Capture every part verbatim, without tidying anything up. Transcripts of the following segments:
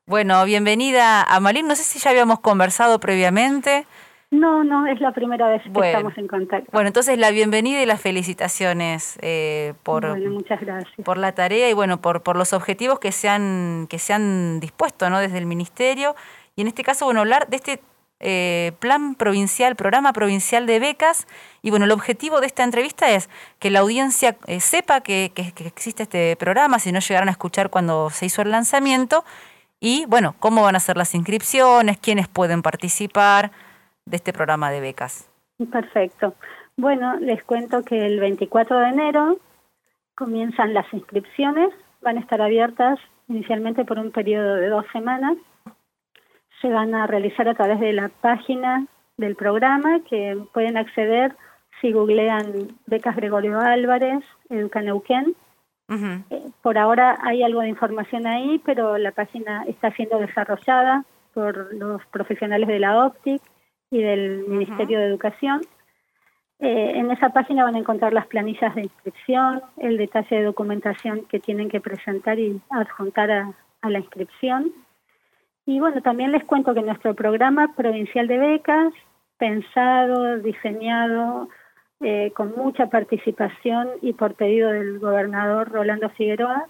Bueno, bienvenida a Malín. No sé si ya habíamos conversado previamente. No, no, es la primera vez que bueno, estamos en contacto. Bueno, entonces la bienvenida y las felicitaciones eh, por, bueno, muchas gracias. por la tarea y bueno, por, por los objetivos que se han, que se han dispuesto, ¿no?, desde el Ministerio. Y en este caso, bueno, hablar de este eh, plan provincial, programa provincial de becas. Y bueno, el objetivo de esta entrevista es que la audiencia eh, sepa que, que, que existe este programa, si no llegaron a escuchar cuando se hizo el lanzamiento. Y bueno, cómo van a ser las inscripciones, quiénes pueden participar de este programa de becas. Perfecto. Bueno, les cuento que el veinticuatro de enero comienzan las inscripciones, van a estar abiertas inicialmente por un periodo de dos semanas. Se van a realizar a través de la página del programa, que pueden acceder si googlean Becas Gregorio Álvarez, Educaneuquén. Uh-huh. Eh, por ahora hay algo de información ahí, pero la página está siendo desarrollada por los profesionales de la O P T I C y del uh-huh. Ministerio de Educación. Eh, en esa página van a encontrar las planillas de inscripción, el detalle de documentación que tienen que presentar y adjuntar a, a la inscripción. Y bueno, también les cuento que nuestro programa provincial de becas, pensado, diseñado, eh, con mucha participación y por pedido del gobernador Rolando Figueroa,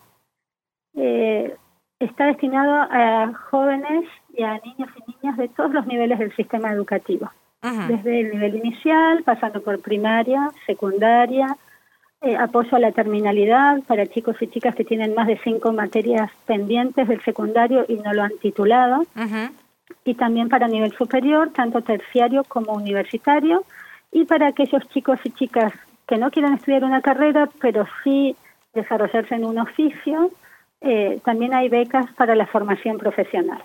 eh, está destinado a jóvenes y a niños y niñas de todos los niveles del sistema educativo. Uh-huh. Desde el nivel inicial, pasando por primaria, secundaria, eh, apoyo a la terminalidad para chicos y chicas que tienen más de cinco materias pendientes del secundario y no lo han titulado. Uh-huh. Y también para nivel superior, tanto terciario como universitario, y para aquellos chicos y chicas que no quieren estudiar una carrera, pero sí desarrollarse en un oficio, eh, también hay becas para la formación profesional.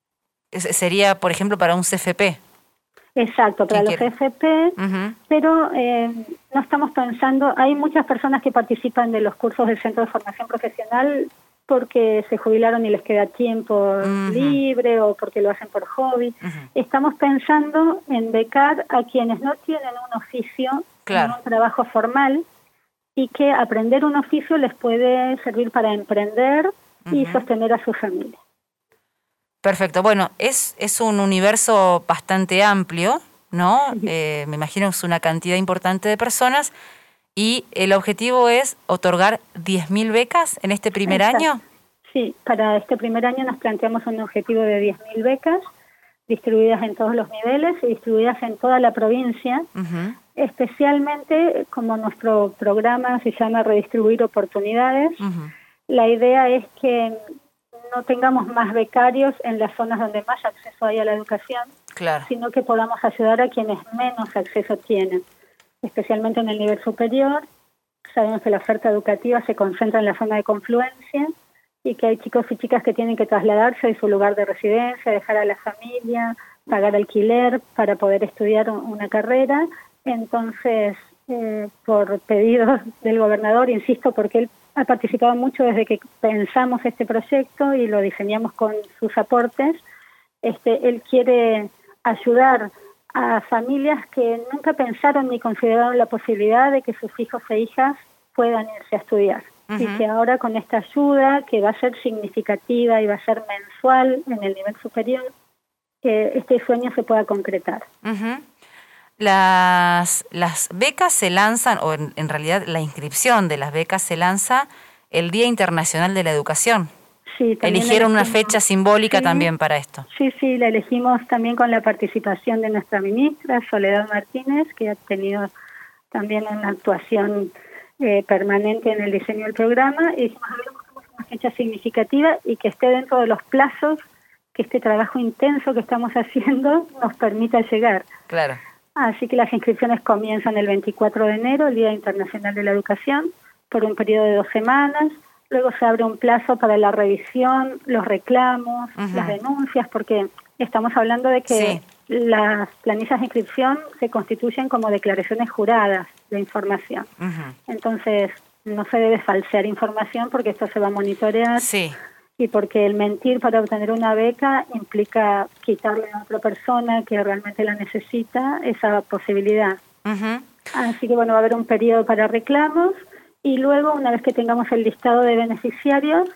Sería, por ejemplo, para un C F P. Exacto, para los C F P, uh-huh. pero eh, no estamos pensando, hay muchas personas que participan de los cursos del Centro de Formación Profesional porque se jubilaron y les queda tiempo uh-huh. libre o porque lo hacen por hobby. Uh-huh. Estamos pensando en becar a quienes no tienen un oficio, claro. un trabajo formal, y que aprender un oficio les puede servir para emprender uh-huh. y sostener a su familia. Perfecto. Bueno, es, es un universo bastante amplio, ¿no? Sí. Eh, me imagino que es una cantidad importante de personas y el objetivo es otorgar diez mil becas en este primer Exacto. año. Sí, para este primer año nos planteamos un objetivo de diez mil becas distribuidas en todos los niveles y distribuidas en toda la provincia, uh-huh. especialmente como nuestro programa se llama Redistribuir Oportunidades. Uh-huh. La idea es que no tengamos más becarios en las zonas donde más acceso hay a la educación, claro. sino que podamos ayudar a quienes menos acceso tienen, especialmente en el nivel superior. Sabemos que la oferta educativa se concentra en la zona de confluencia y que hay chicos y chicas que tienen que trasladarse de su lugar de residencia, dejar a la familia, pagar alquiler para poder estudiar una carrera. Entonces, eh, por pedido del gobernador, insisto, porque él ha participado mucho desde que pensamos este proyecto y lo diseñamos con sus aportes. Este, él quiere ayudar a familias que nunca pensaron ni consideraron la posibilidad de que sus hijos e hijas puedan irse a estudiar. Uh-huh. Y que ahora con esta ayuda, que va a ser significativa y va a ser mensual en el nivel superior, que este sueño se pueda concretar. Uh-huh. Las, las becas se lanzan, o en, en realidad la inscripción de las becas se lanza el Día Internacional de la Educación. Sí, eligieron una fecha simbólica sí, también para esto. Sí, sí, la elegimos también con la participación de nuestra ministra, Soledad Martínez, que ha tenido también una actuación eh, permanente en el diseño del programa, y dijimos, a ver, buscamos una fecha significativa y que esté dentro de los plazos que este trabajo intenso que estamos haciendo nos permita llegar. Claro. Así que las inscripciones comienzan el veinticuatro de enero, el Día Internacional de la Educación, por un periodo de dos semanas. Luego se abre un plazo para la revisión, los reclamos, uh-huh. las denuncias, porque estamos hablando de que sí. las planillas de inscripción se constituyen como declaraciones juradas de información. Uh-huh. Entonces, no se debe falsear información porque esto se va a monitorear. Sí. Y porque el mentir para obtener una beca implica quitarle a otra persona que realmente la necesita esa posibilidad. Uh-huh. Así que bueno, va a haber un periodo para reclamos y luego, una vez que tengamos el listado de beneficiarios,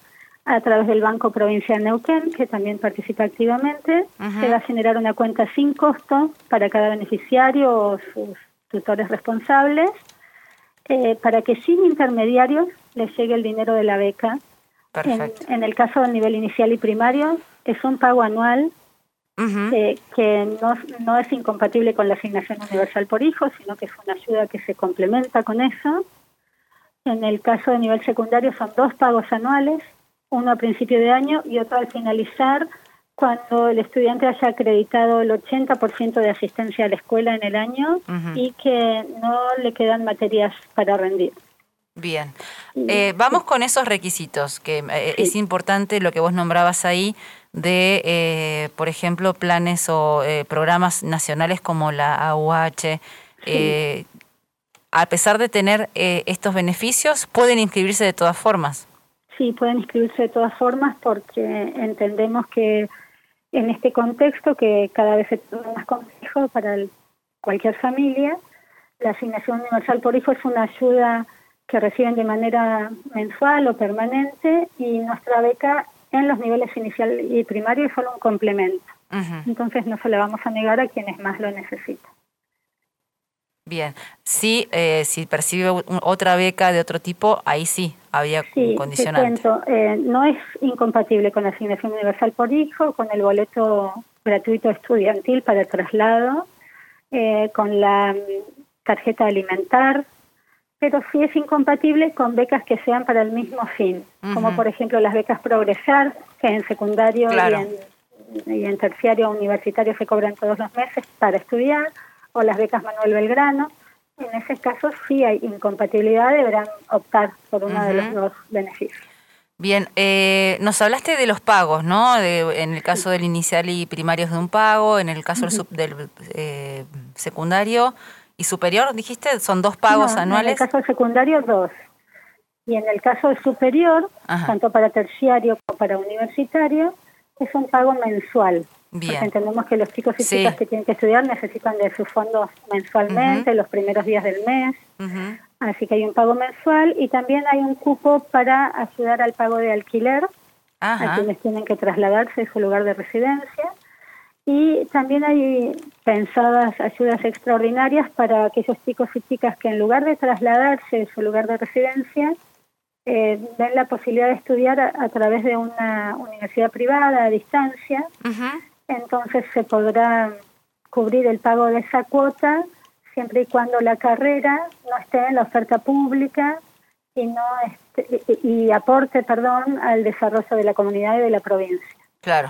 a través del Banco Provincial Neuquén, que también participa activamente. Uh-huh. Se va a generar una cuenta sin costo para cada beneficiario o sus tutores responsables, eh, para que sin intermediarios les llegue el dinero de la beca. Perfecto. En, en el caso del nivel inicial y primario, es un pago anual. Uh-huh. eh, que no, no es incompatible con la asignación universal por hijo, sino que es una ayuda que se complementa con eso. En el caso de nivel secundario son dos pagos anuales, uno a principio de año y otro al finalizar, cuando el estudiante haya acreditado el ochenta por ciento de asistencia a la escuela en el año uh-huh. y que no le quedan materias para rendir. Bien, eh, vamos sí. con esos requisitos, que eh, sí. es importante lo que vos nombrabas ahí, de, eh, por ejemplo, planes o eh, programas nacionales como la A U H. Eh, sí. A pesar de tener eh, estos beneficios, ¿pueden inscribirse de todas formas? Sí, pueden inscribirse de todas formas porque entendemos que en este contexto, que cada vez se torna más complejo para el, cualquier familia, la asignación universal por hijo es una ayuda que reciben de manera mensual o permanente, y nuestra beca en los niveles inicial y primario es solo un complemento. Uh-huh. Entonces no se la vamos a negar a quienes más lo necesitan. Bien, sí, eh, si percibe otra beca de otro tipo, ahí sí, había sí, un condicionante. Te cuento, eh, no es incompatible con la asignación universal por hijo, con el boleto gratuito estudiantil para el traslado, eh, con la tarjeta alimentar, pero sí es incompatible con becas que sean para el mismo fin, uh-huh. como por ejemplo las becas Progresar, que en secundario claro. y, en, y en terciario universitario se cobran todos los meses para estudiar, o las becas Manuel Belgrano. En ese caso sí hay incompatibilidad, deberán optar por uno uh-huh. de los dos beneficios. Bien, eh, nos hablaste de los pagos, ¿no? De, en el caso sí. del inicial y primarios de un pago, en el caso uh-huh. del, del eh, secundario y superior, dijiste, son dos pagos no, anuales. En el caso del secundario, dos. Y en el caso del superior, Ajá. tanto para terciario como para universitario, es un pago mensual. Bien. Porque entendemos que los chicos y sí. chicas que tienen que estudiar necesitan de sus fondos mensualmente, uh-huh. los primeros días del mes. Uh-huh. Así que hay un pago mensual y también hay un cupo para ayudar al pago de alquiler Ajá. a quienes tienen que trasladarse de su lugar de residencia. Y también hay pensadas ayudas extraordinarias para aquellos chicos y chicas que en lugar de trasladarse de su lugar de residencia, eh, den la posibilidad de estudiar a, a través de una universidad privada a distancia. Uh-huh. Entonces se podrá cubrir el pago de esa cuota siempre y cuando la carrera no esté en la oferta pública y no esté, y, y aporte, perdón, al desarrollo de la comunidad y de la provincia. Claro.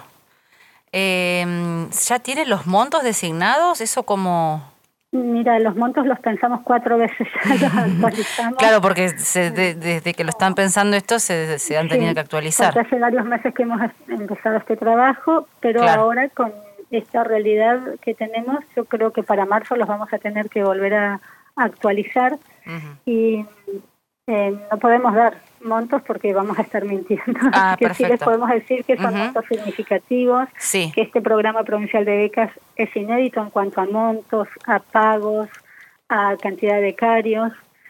Eh, ¿Ya tiene los montos designados? ¿Eso como...? Mira, los montos los pensamos cuatro veces, ya los actualizamos. Claro, porque se, de, desde que lo están pensando esto se, se han tenido sí, que actualizar. Porque hace varios meses que hemos empezado este trabajo, pero claro. ahora con esta realidad que tenemos, yo creo que para marzo los vamos a tener que volver a, a actualizar. Uh-huh. Y eh, no podemos dar montos porque vamos a estar mintiendo. Ah, que perfecto. Sí les podemos decir que son uh-huh. montos significativos, sí. que este programa provincial de becas es inédito en cuanto a montos, a pagos, a cantidad de becarios.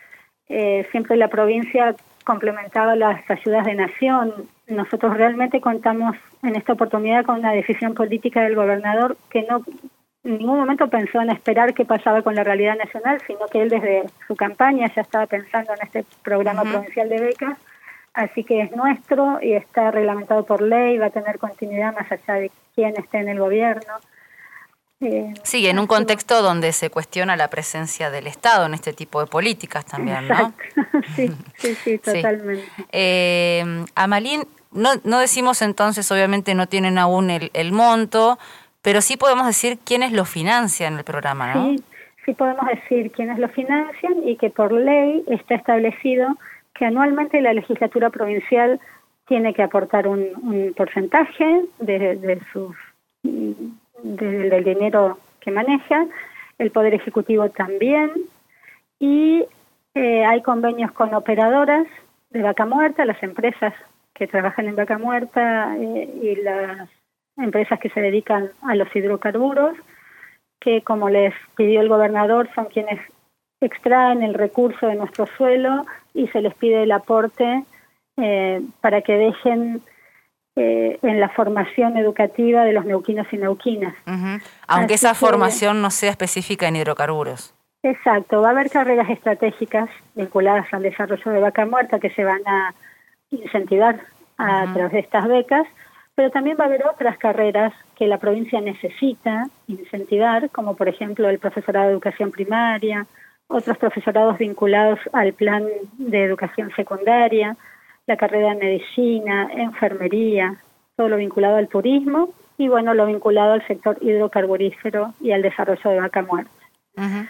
Eh, siempre la provincia complementaba las ayudas de nación. Nosotros realmente contamos en esta oportunidad con una decisión política del gobernador que no en ningún momento pensó en esperar qué pasaba con la realidad nacional, sino que él desde su campaña ya estaba pensando en este programa uh-huh. provincial de becas, así que es nuestro y está reglamentado por ley, va a tener continuidad más allá de quién esté en el gobierno. Eh, sí, en un contexto donde se cuestiona la presencia del Estado en este tipo de políticas también, ¿no? sí, sí, sí, totalmente. Sí. Eh, Amalín, no, no decimos entonces, obviamente no tienen aún el, el monto, pero sí podemos decir quiénes lo financian el programa, ¿no? Sí, sí podemos decir quiénes lo financian y que por ley está establecido que anualmente la legislatura provincial tiene que aportar un, un porcentaje de, de sus de, del dinero que maneja, el Poder Ejecutivo también, y eh, hay convenios con operadoras de vaca muerta, las empresas que trabajan en vaca muerta eh, y las empresas que se dedican a los hidrocarburos, que como les pidió el gobernador son quienes extraen el recurso de nuestro suelo y se les pide el aporte eh, para que dejen eh, en la formación educativa de los neuquinos y neuquinas. Uh-huh. Aunque Así esa que, formación no sea específica en hidrocarburos. Exacto, va a haber carreras estratégicas vinculadas al desarrollo de vaca muerta que se van a incentivar a Uh-huh. través de estas becas, pero también va a haber otras carreras que la provincia necesita incentivar, como por ejemplo el profesorado de educación primaria, otros profesorados vinculados al plan de educación secundaria, la carrera de medicina, enfermería, todo lo vinculado al turismo y bueno, lo vinculado al sector hidrocarburífero y al desarrollo de vaca muerta. Uh-huh.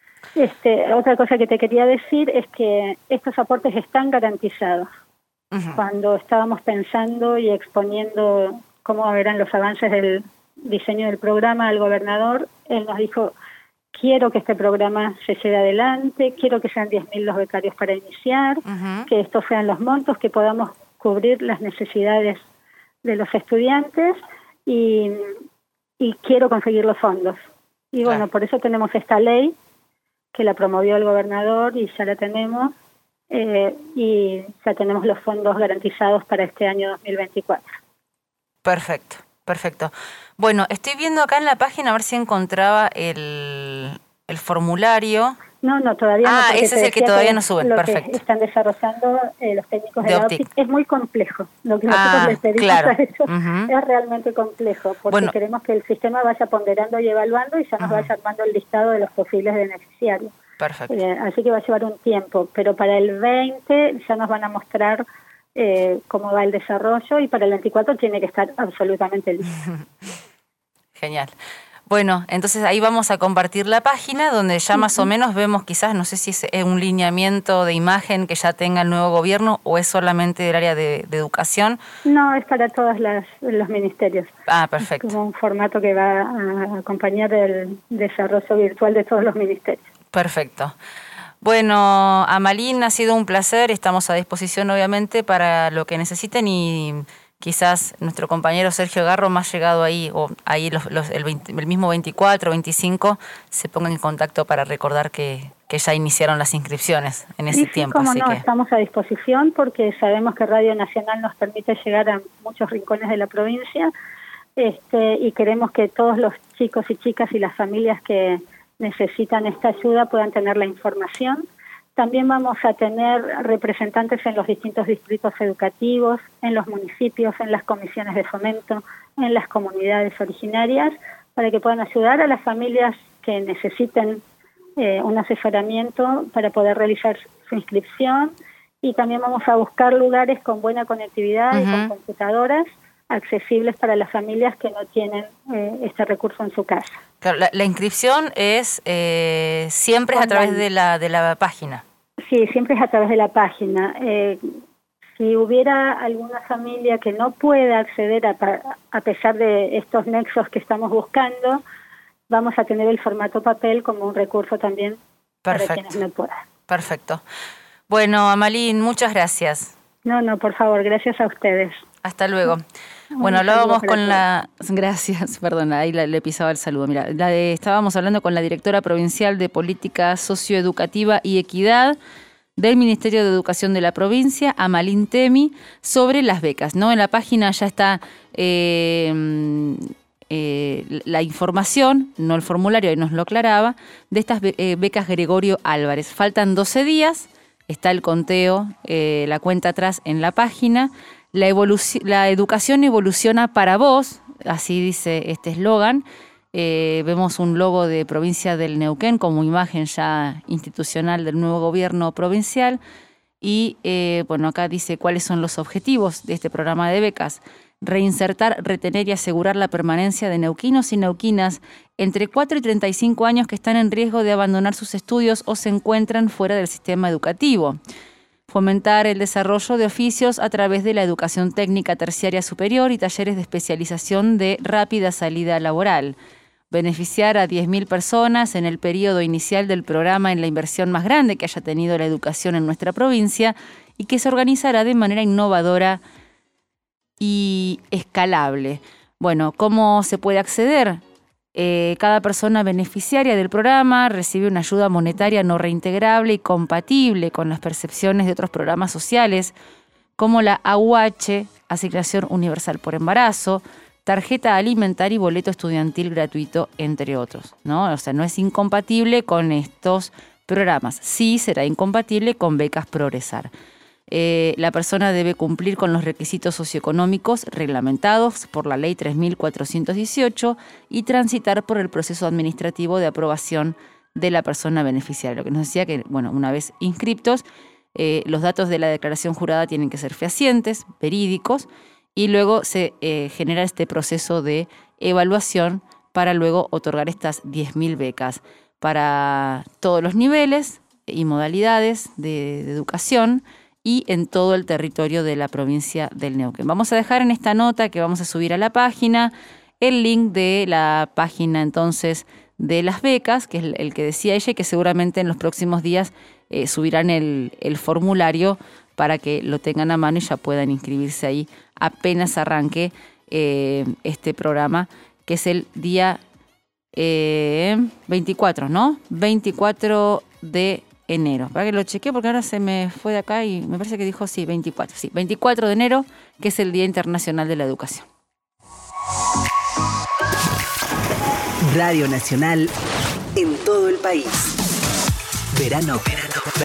Este, otra cosa que te quería decir es que estos aportes están garantizados. Uh-huh. Cuando estábamos pensando y exponiendo cómo eran los avances del diseño del programa al gobernador, él nos dijo, quiero que este programa se lleve adelante, quiero que sean diez mil los becarios para iniciar, Uh-huh. que estos sean los montos, que podamos cubrir las necesidades de los estudiantes y, y quiero conseguir los fondos. Y bueno, Claro. por eso tenemos esta ley que la promovió el gobernador y ya la tenemos, eh, y ya tenemos los fondos garantizados para este año dos mil veinticuatro. Perfecto, perfecto. Bueno, estoy viendo acá en la página a ver si encontraba el, el formulario. No, no, todavía no. Ah, porque ese te es el que decía todavía no suben, lo perfecto. que están desarrollando eh, los técnicos de, De la Optic. Optic es muy complejo. Lo que Ah, nosotros les pedimos claro. a ellos Uh-huh. es realmente complejo, porque Bueno. queremos que el sistema vaya ponderando y evaluando y ya nos Uh-huh. vaya armando el listado de los posibles beneficiarios. Perfecto. Eh, así que va a llevar un tiempo, pero para el veinte ya nos van a mostrar eh, cómo va el desarrollo y para el veinticuatro tiene que estar absolutamente listo. Genial. Bueno, entonces ahí vamos a compartir la página donde ya más o menos vemos quizás, no sé si es un lineamiento de imagen que ya tenga el nuevo gobierno o es solamente del área de, de educación. No, es para todos las, los ministerios. Ah, perfecto. Es como un formato que va a acompañar el desarrollo virtual de todos los ministerios. Perfecto. Bueno, Amalín, ha sido un placer. Estamos a disposición, obviamente, para lo que necesiten y quizás nuestro compañero Sergio Garro, más llegado ahí, o ahí los, los, el, veinte, el mismo veinticuatro, veinticinco, se pongan en contacto para recordar que, que ya iniciaron las inscripciones en ese sí, tiempo. Sí, como así no, que... estamos a disposición porque sabemos que Radio Nacional nos permite llegar a muchos rincones de la provincia, este, y queremos que todos los chicos y chicas y las familias que necesitan esta ayuda puedan tener la información. También vamos a tener representantes en los distintos distritos educativos, en los municipios, en las comisiones de fomento, en las comunidades originarias, para que puedan ayudar a las familias que necesiten eh, un asesoramiento para poder realizar su inscripción. Y también vamos a buscar lugares con buena conectividad uh-huh. y con computadoras accesibles para las familias que no tienen eh, este recurso en su casa. Claro, la, la inscripción es eh, siempre es a través de la de la página. Sí, siempre es a través de la página. Eh, si hubiera alguna familia que no pueda acceder a, a pesar de estos nexos que estamos buscando, vamos a tener el formato papel como un recurso también. Perfecto. Para quienes no puedan. Perfecto. Bueno, Amalín, muchas gracias. No, no, por favor, gracias a ustedes. Hasta luego. Bueno, hablábamos con la... Gracias, perdón, ahí le, le pisaba el saludo. Mira, la de, estábamos hablando con la directora provincial de Política Socioeducativa y Equidad del Ministerio de Educación de la provincia, Amalín Temi, sobre las becas, ¿no? En la página ya está eh, eh, la información, no el formulario, ahí nos lo aclaraba, de estas eh, becas Gregorio Álvarez. Faltan doce días, está el conteo, eh, la cuenta atrás en la página. La, evoluc- la educación evoluciona para vos, así dice este eslogan. Eh, vemos un logo de Provincia del Neuquén como imagen ya institucional del nuevo gobierno provincial. Y eh, bueno, acá dice cuáles son los objetivos de este programa de becas. Reinsertar, retener y asegurar la permanencia de neuquinos y neuquinas entre cuatro y treinta y cinco años que están en riesgo de abandonar sus estudios o se encuentran fuera del sistema educativo. Fomentar el desarrollo de oficios a través de la educación técnica terciaria superior y talleres de especialización de rápida salida laboral. Beneficiar a diez mil personas en el periodo inicial del programa en la inversión más grande que haya tenido la educación en nuestra provincia y que se organizará de manera innovadora y escalable. Bueno, ¿cómo se puede acceder? Eh, cada persona beneficiaria del programa recibe una ayuda monetaria no reintegrable y compatible con las percepciones de otros programas sociales como la A U H, Asignación Universal por Embarazo, tarjeta alimentaria y boleto estudiantil gratuito, entre otros, ¿no? O sea, no es incompatible con estos programas. Sí será incompatible con becas Progresar. Eh, la persona debe cumplir con los requisitos socioeconómicos reglamentados por la Ley tres mil cuatrocientos dieciocho y transitar por el proceso administrativo de aprobación de la persona beneficiaria. Lo que nos decía que, bueno, una vez inscriptos, eh, los datos de la declaración jurada tienen que ser fehacientes, verídicos, y luego se eh, genera este proceso de evaluación para luego otorgar estas diez mil becas para todos los niveles y modalidades de, de educación y en todo el territorio de la provincia del Neuquén. Vamos a dejar en esta nota que vamos a subir a la página el link de la página entonces de las becas, que es el, el que decía ella, y que seguramente en los próximos días eh, subirán el, el formulario para que lo tengan a mano y ya puedan inscribirse ahí apenas arranque eh, este programa, que es el día eh, veinticuatro, ¿no? veinticuatro de enero. Para que lo chequeé porque ahora se me fue de acá y me parece que dijo sí, veinticuatro. Sí, veinticuatro de enero, que es el Día Internacional de la Educación. Radio Nacional en todo el país. Verano, verano.